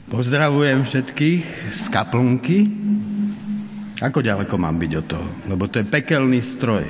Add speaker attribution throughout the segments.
Speaker 1: Pozdravujem všetkých z kaplnky. Ako ďaleko mám byť od toho? Lebo to je pekelný stroj.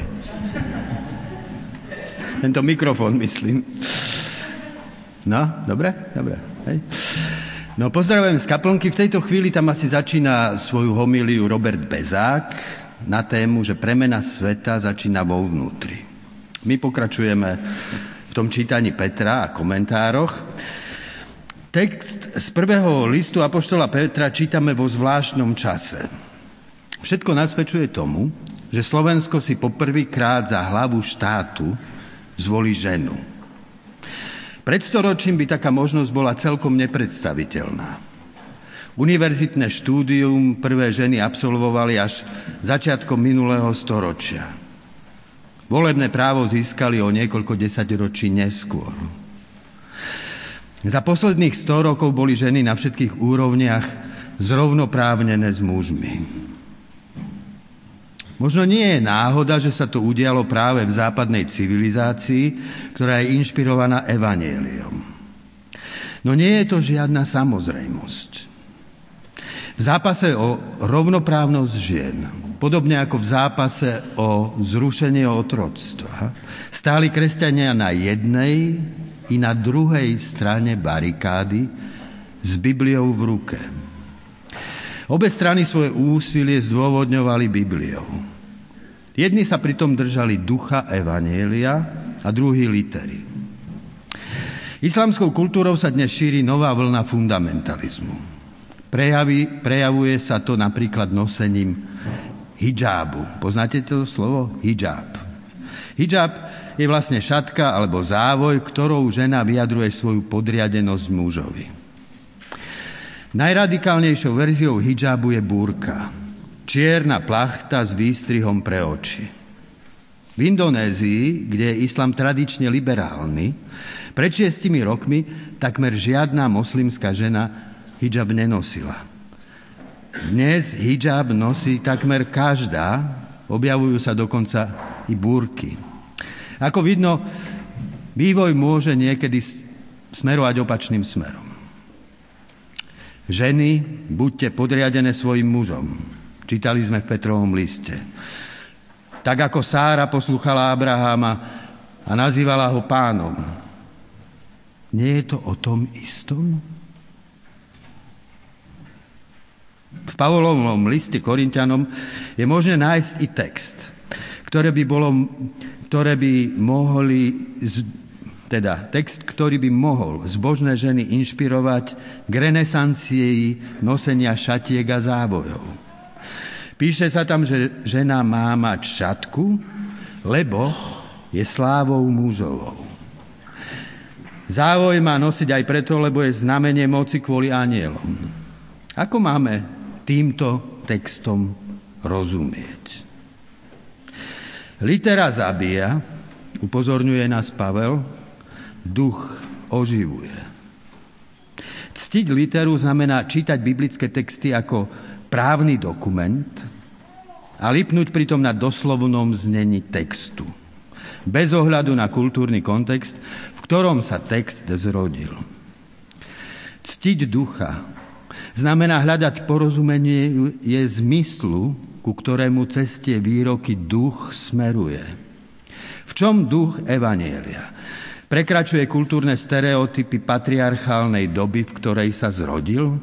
Speaker 1: Tento mikrofón, myslím. No, dobre? Hej. No, pozdravujem z kaplnky. V tejto chvíli tam asi začína svoju homíliu Robert Bezák na tému, že premena sveta začína vo vnútri. My pokračujeme v tom čítaní Petra a komentároch. Text z prvého listu apoštola Petra čítame vo zvláštnom čase. Všetko nasvedčuje tomu, že Slovensko si poprvýkrát za hlavu štátu zvolí ženu. Pred storočím by taká možnosť bola celkom nepredstaviteľná. Univerzitné štúdium prvé ženy absolvovali až začiatkom minulého storočia. Volebné právo získali o niekoľko desaťročí neskôr. Za posledných 100 rokov boli ženy na všetkých úrovniach zrovnoprávnené s mužmi. Možno nie je náhoda, že sa to udialo práve v západnej civilizácii, ktorá je inšpirovaná evanjeliom. No nie je to žiadna samozrejmosť. V zápase o rovnoprávnosť žien, podobne ako v zápase o zrušenie otroctva, stáli kresťania na jednej i na druhej strane barikády s Bibliou v ruke. Obe strany svoje úsilie zdôvodňovali Bibliou. Jedni sa pritom držali ducha evanjelia a druhí litery. Islamskou kultúrou sa dnes šíri nová vlna fundamentalizmu. Prejavuje sa to napríklad nosením hidžábu. Poznáte to slovo? Hidžáb. Hidžáb je vlastne šatka alebo závoj, ktorou žena vyjadruje svoju podriadenosť mužovi. Najradikálnejšou verziou hidžábu je búrka. Čierna plachta s výstrihom pre oči. V Indonézii, kde je islam tradične liberálny, pred 6 rokmi takmer žiadna moslimská žena hidžab nenosila. Dnes hidžab nosí takmer každá, objavujú sa dokonca i búrky. Ako vidno, vývoj môže niekedy smerovať opačným smerom. Ženy, buďte podriadené svojim mužom. Čítali sme v Petrovom liste. Tak ako Sára poslúchala Abraháma a nazývala ho pánom. Nie je to o tom istom? V Pavlovom liste Korinťanom je možné nájsť i text, ktorý by mohol zbožné ženy inšpirovať k renesancii nosenia šatiek a závojov. Píše sa tam, že žena má mať šatku, lebo je slávou mužovou. Závoj má nosiť aj preto, lebo je znamenie moci kvôli anjelom. Ako máme týmto textom rozumieť? Litera zabíja, upozorňuje nás Pavel, duch oživuje. Ctiť literu znamená čítať biblické texty ako právny dokument a lipnúť pritom na doslovnom znení textu, bez ohľadu na kultúrny kontext, v ktorom sa text zrodil. Ctiť ducha znamená hľadať porozumenie je zmyslu, ku ktorému cez tie výroky duch smeruje. V čom duch evanjelia? Prekračuje kultúrne stereotypy patriarchálnej doby, v ktorej sa zrodil?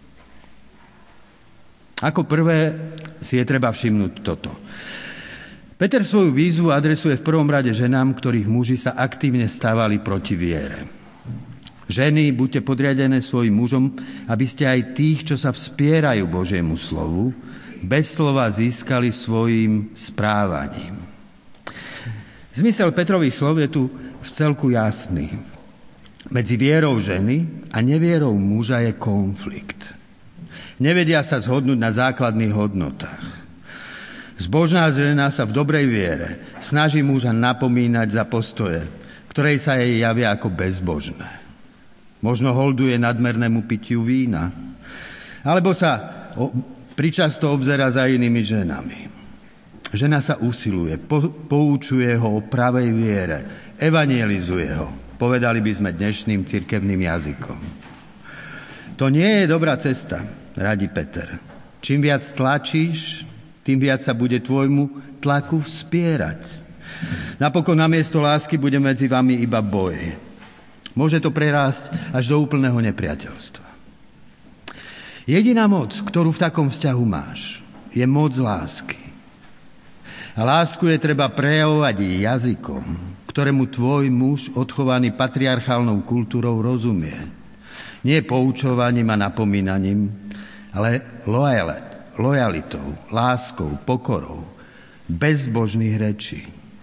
Speaker 1: Ako prvé si je treba všimnúť toto. Peter svoju výzvu adresuje v prvom rade ženám, ktorých muži sa aktívne stávali proti viere. Ženy, buďte podriadené svojim mužom, aby ste aj tých, čo sa vspierajú Božiemu slovu, bez slova získali svojim správaním. Zmysel Petrových slov je tu v celku jasný. Medzi vierou ženy a nevierou muža je konflikt. Nevedia sa zhodnúť na základných hodnotách. Zbožná žena sa v dobrej viere snaží muža napomínať za postoje, ktoré sa jej javia ako bezbožné. Možno holduje nadmernému pitiu vína, alebo sa pričasto obzerá za inými ženami. Žena sa usiluje, poučuje ho o pravej viere, evanjelizuje ho, povedali by sme dnešným cirkevným jazykom. To nie je dobrá cesta, radí Peter. Čím viac tlačíš, tým viac sa bude tvojmu tlaku vspierať. Napokon namiesto lásky bude medzi vami iba boj. Môže to prerásť až do úplného nepriateľstva. Jediná moc, ktorú v takom vzťahu máš, je moc lásky. A lásku je treba prejavovať jazykom, ktorému tvoj muž, odchovaný patriarchálnou kultúrou, rozumie. Nie poučovaním a napomínaním, ale lojalitou, láskou, pokorou, bez božných rečí.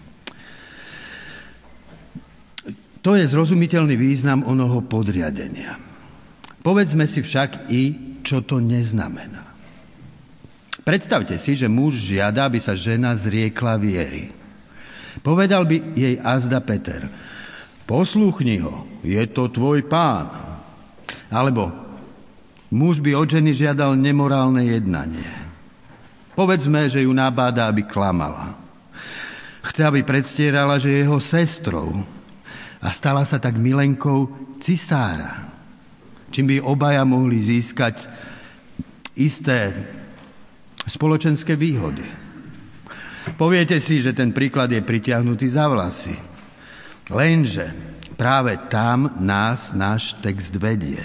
Speaker 1: To je zrozumiteľný význam onoho podriadenia. Povedzme si však i, čo to neznamená. Predstavte si, že muž žiada, aby sa žena zriekla viery. Povedal by jej azda Peter: posluchni ho, je to tvoj pán. Alebo muž by od ženy žiadal nemorálne jednanie. Povedzme, že ju nabáda, aby klamala. Chce, aby predstierala, že je jeho sestrou a stala sa tak milenkou cisára, čím by obaja mohli získať isté spoločenské výhody. Poviete si, že ten príklad je pritiahnutý za vlasy. Lenže práve tam nás náš text vedie.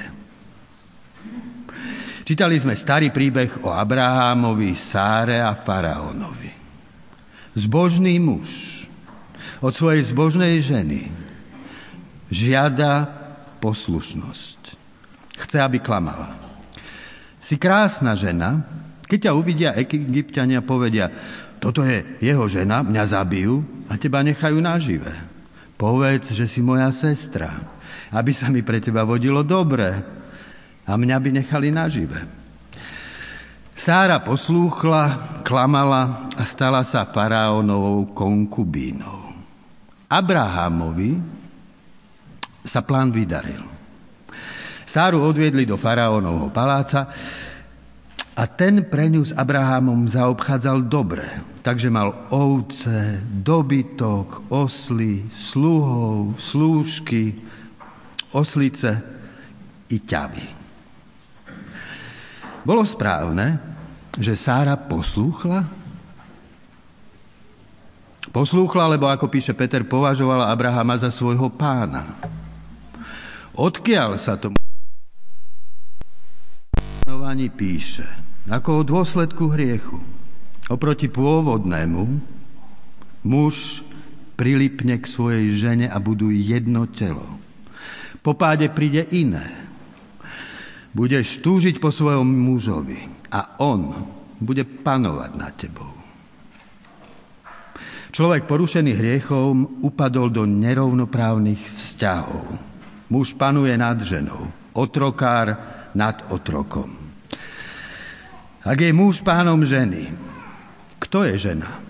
Speaker 1: Čítali sme starý príbeh o Abrahámovi, Sáre a faraónovi. Zbožný muž od svojej zbožnej ženy žiada poslušnosť. Chce, aby klamala. Si krásna žena, keď ťa uvidia Egypťania, povedia: toto je jeho žena, mňa zabijú a teba nechajú nažive. Povedz, že si moja sestra, aby sa mi pre teba vodilo dobre a mňa by nechali nažive. Sára poslúchla, klamala a stala sa faraónovou konkubínou. Abrahámovi sa plán vydaril. Sáru odviedli do faraónovho paláca a ten pre ňu s Abrahámom zaobchádzal dobre. Takže mal ovce, dobytok, osly, sluhov, slúžky, oslice i ťavy. Bolo správne, že Sára poslúchla? Poslúchla, lebo ako píše Peter, považovala Abrahama za svojho pána. Odkiaľ sa tomu píše, ako o dôsledku hriechu. Oproti pôvodnému muž prilipne k svojej žene a budú jedno telo. Po páde príde iné. Budeš túžiť po svojom mužovi a on bude panovať nad tebou. Človek porušený hriechom upadol do nerovnoprávnych vzťahov. Muž panuje nad ženou, otrokár nad otrokom. Ak je muž pánom ženy, kto je žena?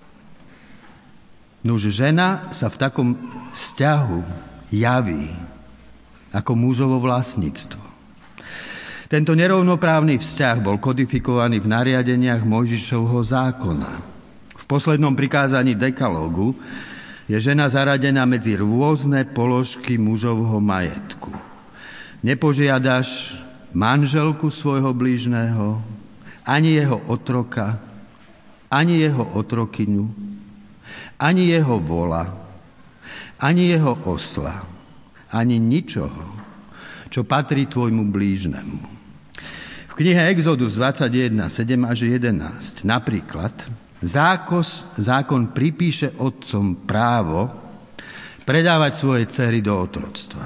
Speaker 1: Nuž žena sa v takom vzťahu javí ako mužovo vlastníctvo. Tento nerovnoprávny vzťah bol kodifikovaný v nariadeniach Mojžišovho zákona. V poslednom prikázaní dekalógu je žena zaradená medzi rôzne položky mužovho majetku. Nepožiadaš manželku svojho blížneho, ani jeho otroka, ani jeho otrokyňu, ani jeho vola, ani jeho osla, ani ničoho, čo patrí tvojmu blížnemu. V knihe Exodus 21, 7 až 11 napríklad zákon pripíše otcom právo predávať svoje dcery do otroctva.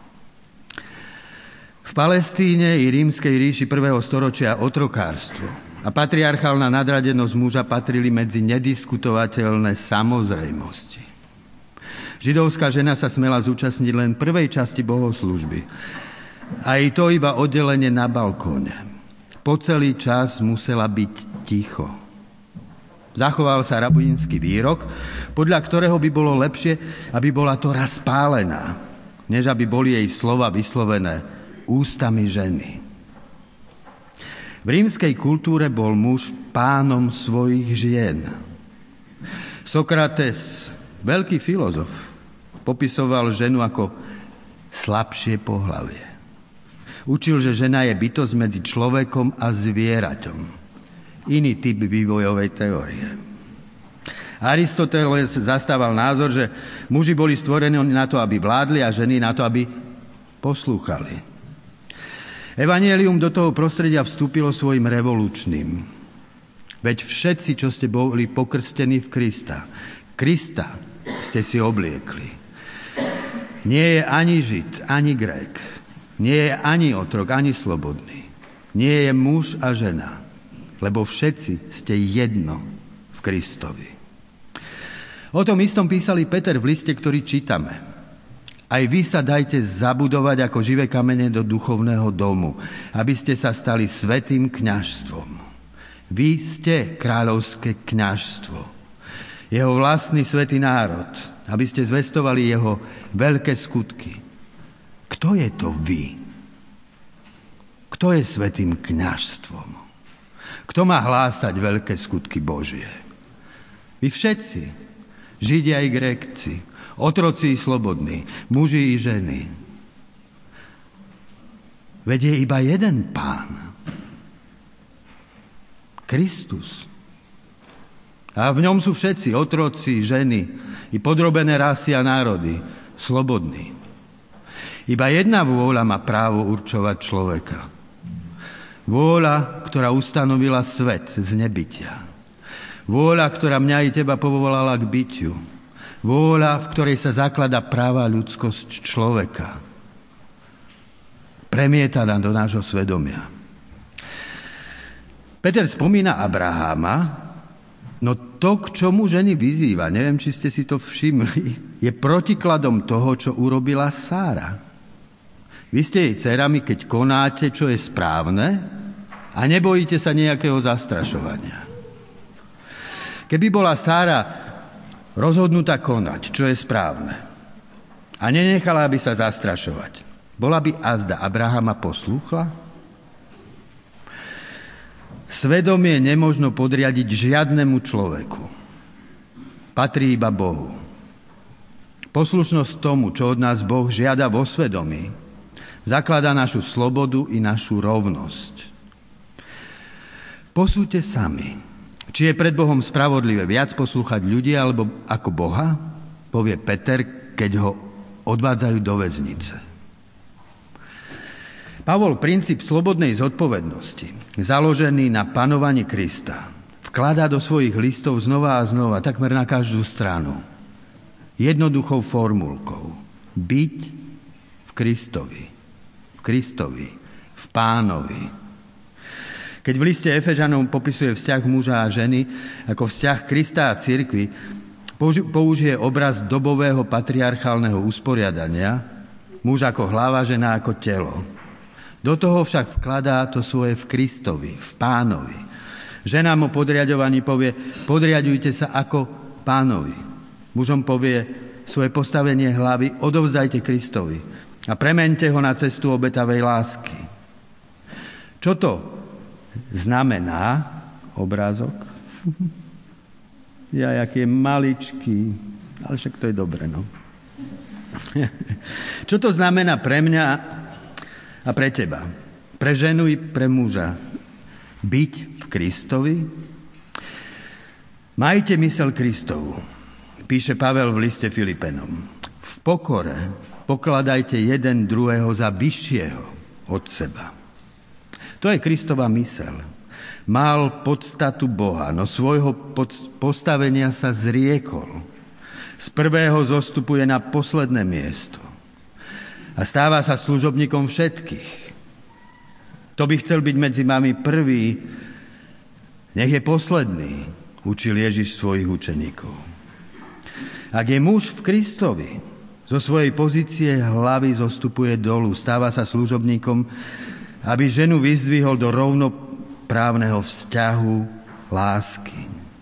Speaker 1: V Palestíne i Rímskej ríši 1. storočia otrokárstvo a patriarchálna nadradenosť muža patrili medzi nediskutovateľné samozrejmosti. Židovská žena sa smela zúčastniť len prvej časti bohoslúžby. A i to iba oddelenie na balkóne. Po celý čas musela byť ticho. Zachoval sa rabínsky výrok, podľa ktorého by bolo lepšie, aby bola Tóra spálená, než aby boli jej slova vyslovené ústami ženy. V rímskej kultúre bol muž pánom svojich žien. Sokrates, veľký filozof, popisoval ženu ako slabšie pohlavie. Učil, že žena je bytosť medzi človekom a zvieraťom. Iný typ vývojovej teórie. Aristoteles zastával názor, že muži boli stvorení na to, aby vládli a ženy na to, aby poslúchali. Evanjelium do toho prostredia vstúpilo svojim revolučným. Veď všetci, čo ste boli pokrstení v Krista ste si obliekli. Nie je ani Žid, ani Grék. Nie je ani otrok, ani slobodný. Nie je muž a žena, lebo všetci ste jedno v Kristovi. O tom istom písali Peter v liste, ktorý čítame. Aj vy sa dajte zabudovať ako živé kamene do duchovného domu, aby ste sa stali svätým kňazstvom. Vy ste kráľovské kňazstvo, jeho vlastný svätý národ, aby ste zvestovali jeho veľké skutky. Kto je to vy? Kto je svätým kňazstvom? Kto má hlásať veľké skutky Božie? Vy všetci, Židia i Grékci, otroci i slobodní, muži i ženy. Veď je iba jeden Pán. Kristus. A v ňom sú všetci, otroci, ženy i podrobené rasy a národy, slobodní. Iba jedna vôľa má právo určovať človeka. Vôľa, ktorá ustanovila svet z nebytia. Vôľa, ktorá mňa i teba povolala k bytiu. Vôľa, v ktorej sa zaklada práva ľudskosť človeka. Premietaná do nášho svedomia. Peter spomína Abraháma, no to, k čomu ženy vyzýva, neviem, či ste si to všimli, je protikladom toho, čo urobila Sára. Vy ste jej dcerami, keď konáte, čo je správne a nebojíte sa nejakého zastrašovania. Keby bola Sára rozhodnutá konať, čo je správne a nenechala by sa zastrašovať, bola by azda Abrahama poslúchla? Svedomie nemožno podriadiť žiadnemu človeku. Patrí iba Bohu. Poslušnosť tomu, čo od nás Boh žiada vo svedomí, zakladá našu slobodu i našu rovnosť. Posúďte sami, či je pred Bohom spravodlivé viac poslúchať ľudí alebo ako Boha, povie Peter, keď ho odvádzajú do väznice. Pavol princíp slobodnej zodpovednosti, založený na panovaní Krista, vkladá do svojich listov znova a znova, takmer na každú stranu. Jednoduchou formulkou. Byť v Kristovi, v Pánovi. Keď v liste Efežanom popisuje vzťah muža a ženy ako vzťah Krista a cirkvi, použije obraz dobového patriarchálneho usporiadania, muž ako hlava, žena ako telo. Do toho však vkladá to svoje v Kristovi, v Pánovi. Žena mu podriadovaní povie, podriadujte sa ako Pánovi. Mužom povie svoje postavenie hlavy, odovzdajte Kristovi a premeňte ho na cestu obetavej lásky. Čo to znamená obrázok? Ja, aký je maličký, ale však to je dobre, no. Čo to znamená pre mňa a pre teba? Pre ženu i pre muža. Byť v Kristovi? Majte myseľ Kristovu, píše Pavel v liste Filipenom. V pokore pokladajte jeden druhého za vyššieho od seba. To je Kristova myseľ. Mal podstatu Boha, no svojho postavenia sa zriekol. Z prvého zostupuje na posledné miesto. A stáva sa služobníkom všetkých. To by chcel byť medzi vami prvý, nech je posledný, učil Ježiš svojich učeníkov. Ak je muž v Kristovi, zo svojej pozície hlavy zostupuje dolu, stáva sa služobníkom, aby ženu vyzdvihol do rovnoprávneho vzťahu lásky.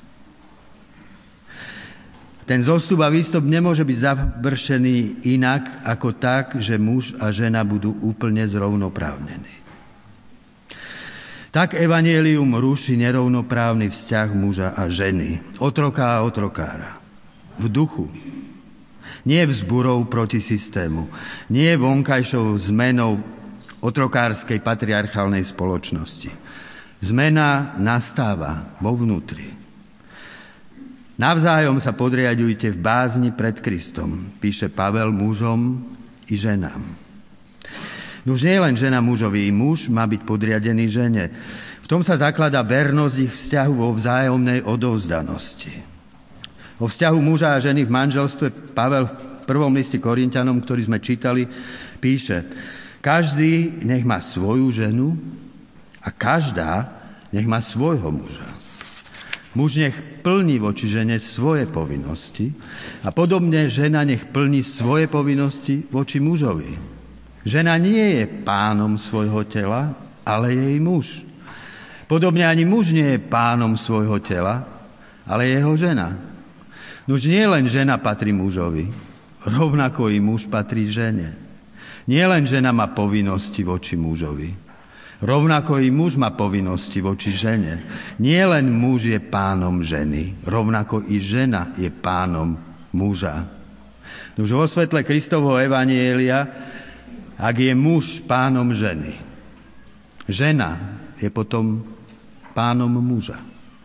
Speaker 1: Ten zostup a výstup nemôže byť završený inak ako tak, že muž a žena budú úplne zrovnoprávnení. Tak evanjelium ruší nerovnoprávny vzťah muža a ženy, otroka a otrokára. V duchu. Nie vzburou proti systému, nie vonkajšou zmenou otrokárskej patriarchálnej spoločnosti. Zmena nastáva vo vnútri. Navzájom sa podriaďujte v bázni pred Kristom, píše Pavel mužom i ženám. Nuž nie len žena mužovi, i muž má byť podriadený žene. V tom sa zakladá vernosť ich vzťahu vo vzájomnej odovzdanosti. O vzťahu muža a ženy v manželstve Pavel v 1. liste Korinťanom, ktorý sme čítali, píše: každý nech má svoju ženu a každá nech má svojho muža. Muž nech plní voči žene svoje povinnosti a podobne žena nech plní svoje povinnosti voči mužovi. Žena nie je pánom svojho tela, ale jej muž. Podobne ani muž nie je pánom svojho tela, ale jeho žena. Nuž nie len žena patrí mužovi, rovnako i muž patrí žene. Nie len žena má povinnosti voči mužovi, rovnako i muž má povinnosti voči žene. Nie len muž je pánom ženy, rovnako i žena je pánom muža. Už vo svetle Kristovho evanjelia, ak je muž pánom ženy, žena je potom pánom muža.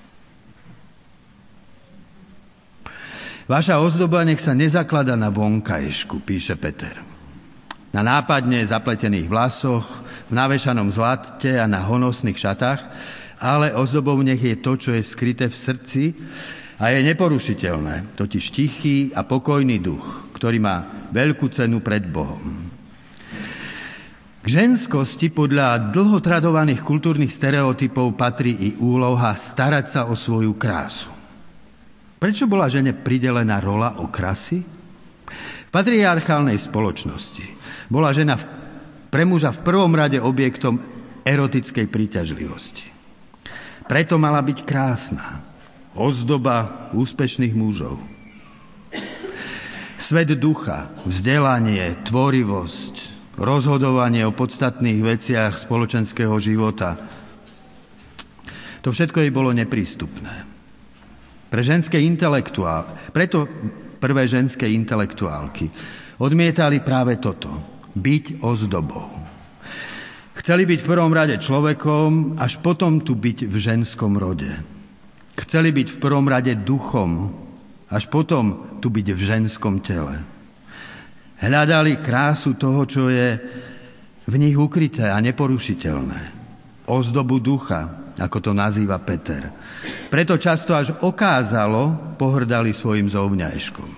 Speaker 1: Vaša ozdoba nech sa nezaklada na vonkajšku, píše Peter. Na nápadne zapletených vlasoch, v navešanom zlate a na honosných šatách, ale ozdobou nech je to, čo je skryté v srdci a je neporušiteľné, totiž tichý a pokojný duch, ktorý má veľkú cenu pred Bohom. K ženskosti podľa dlhotradovaných kultúrnych stereotypov patrí i úloha starať sa o svoju krásu. Prečo bola žene pridelená rola okrasy? V patriarchálnej spoločnosti bola žena pre muža v prvom rade objektom erotickej príťažlivosti. Preto mala byť krásna, ozdoba úspešných mužov. Svet ducha, vzdelanie, tvorivosť, rozhodovanie o podstatných veciach spoločenského života, to všetko jej bolo neprístupné. Preto prvé ženské intelektuálky odmietali práve toto. Byť ozdobou. Chceli byť v prvom rade človekom, až potom tu byť v ženskom rode. Chceli byť v prvom rade duchom, až potom tu byť v ženskom tele. Hľadali krásu toho, čo je v nich ukryté a neporušiteľné. Ozdobu ducha, ako to nazýva Peter. Preto často až okázalo pohrdali svojim zovňajškom.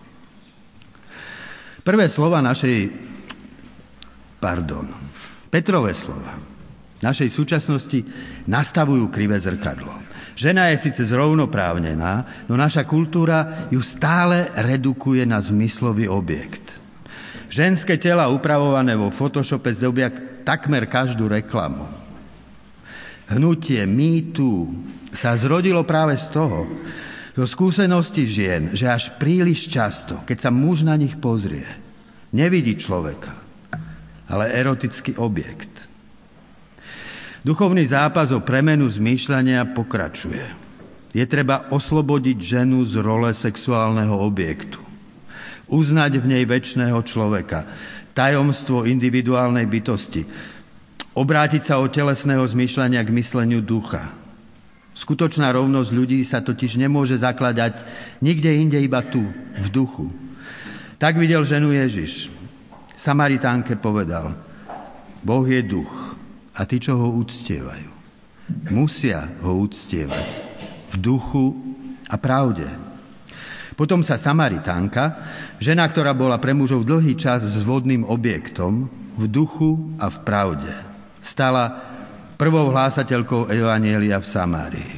Speaker 1: Petrove slova našej súčasnosti nastavujú krivé zrkadlo. Žena je síce zrovnoprávnená, no naša kultúra ju stále redukuje na zmyslový objekt. Ženské tela upravované vo Photoshope zdobia takmer každú reklamu. Hnutie Me Too sa zrodilo práve zo skúsenosti žien, že až príliš často, keď sa muž na nich pozrie, nevidí človeka, ale erotický objekt. Duchovný zápas o premenu zmýšľania pokračuje. Je treba oslobodiť ženu z role sexuálneho objektu. Uznať v nej večného človeka, tajomstvo individuálnej bytosti. Obrátiť sa od telesného zmýšľania k mysleniu ducha. Skutočná rovnosť ľudí sa totiž nemôže zakladať nikde inde, iba tu, v duchu. Tak videl ženu Ježiš. Samaritánke povedal: Boh je duch a tí, čo ho uctievajú, musia ho uctievať v duchu a pravde. Potom sa Samaritánka, žena, ktorá bola pre mužov dlhý čas s vodným objektom, v duchu a v pravde, stala prvou hlásateľkou evanjelia v Samárii.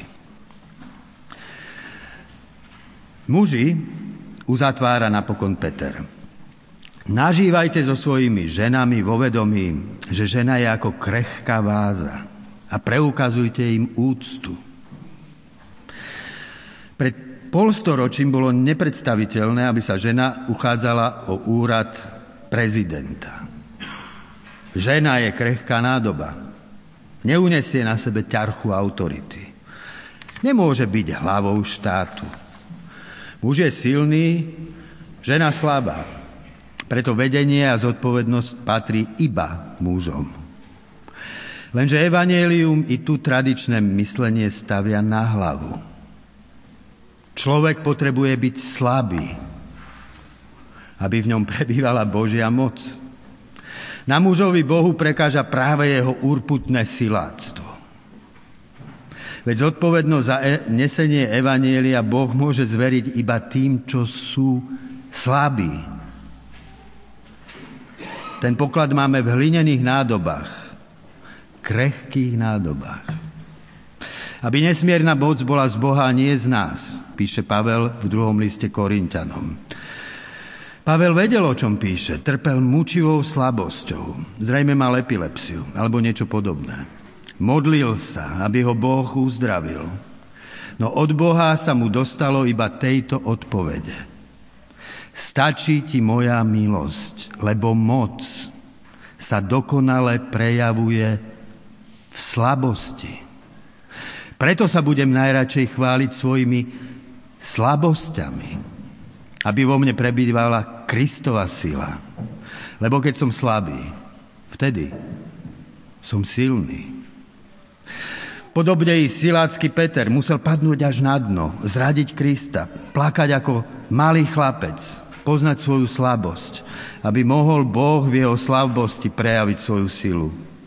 Speaker 1: Muži, uzatvára napokon Peter, nažívajte so svojimi ženami vo vedomí, že žena je ako krehká váza a preukazujte im úctu. Pred polstoročím bolo nepredstaviteľné, aby sa žena uchádzala o úrad prezidenta. Žena je krehká nádoba. Neunesie na sebe ťarchu autority. Nemôže byť hlavou štátu. Muž je silný, žena slabá. Preto vedenie a zodpovednosť patrí iba mužom. Lenže evanjelium i tu tradičné myslenie stavia na hlavu. Človek potrebuje byť slabý, aby v ňom prebývala Božia moc. Na mužovi Bohu prekáža práve jeho urputné siláctvo. Veď zodpovednosť za nesenie evanjelia Boh môže zveriť iba tým, čo sú slabí. Ten poklad máme v hlinených nádobách, krehkých nádobách. Aby nesmierna moc bola z Boha, nie z nás, píše Pavel v 2. liste Korinťanom. Pavel vedel, o čom píše. Trpel mučivou slabosťou. Zrejme mal epilepsiu alebo niečo podobné. Modlil sa, aby ho Boh uzdravil. No od Boha sa mu dostalo iba tejto odpovede. Stačí ti moja milosť, lebo moc sa dokonale prejavuje v slabosti. Preto sa budem najradšej chváliť svojimi slabosťami, aby vo mne prebývala Kristova sila. Lebo keď som slabý, vtedy som silný. Podobne i silácky Peter musel padnúť až na dno, zradiť Krista, plakať ako malý chlapec, poznať svoju slabosť, aby mohol Boh v jeho slabosti prejaviť svoju silu.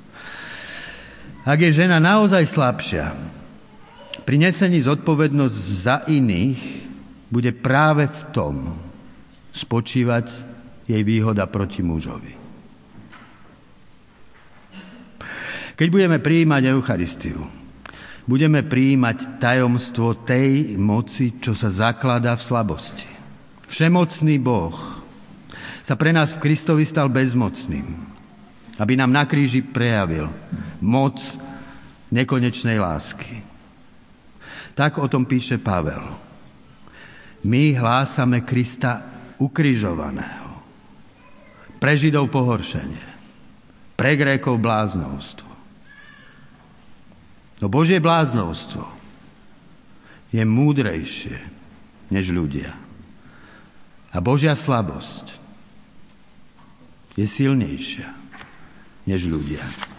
Speaker 1: Ak je žena naozaj slabšia, pri nesení zodpovednosť za iných bude práve v tom spočívať jej výhoda proti mužovi. Keď budeme prijímať Eucharistiu, budeme prijímať tajomstvo tej moci, čo sa zakladá v slabosti. Všemocný Boh sa pre nás v Kristovi stal bezmocným, aby nám na kríži prejavil moc nekonečnej lásky. Tak o tom píše Pavel. My hlásame Krista ukrižovaného. Pre Židov pohoršenie, pre Grékov bláznovstvo. No Božie bláznovstvo je múdrejšie než ľudia. A Božia slabosť je silnejšia než ľudia.